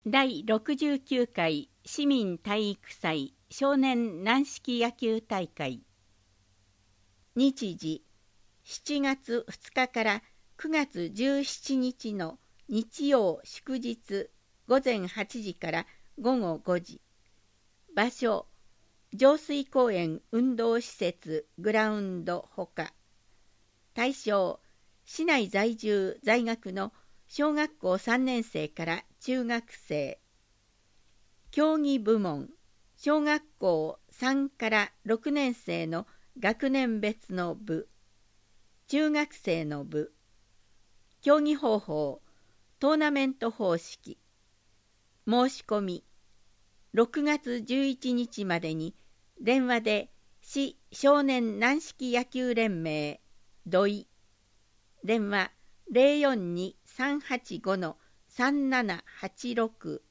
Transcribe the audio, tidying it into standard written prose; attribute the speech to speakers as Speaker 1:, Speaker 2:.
Speaker 1: 第69回市民体育祭少年軟式野球大会。日時7月2日から9月17日の日曜祝日午前8時から午後5時。場所上水公園運動施設グラウンドほか。対象市内在住在学の小学校3年生から中学生。競技部門小学校3から6年生の学年別の部、中学生の部。競技方法トーナメント方式。申し込み6月11日までに電話で市少年軟式野球連盟土井電話 042-385-3786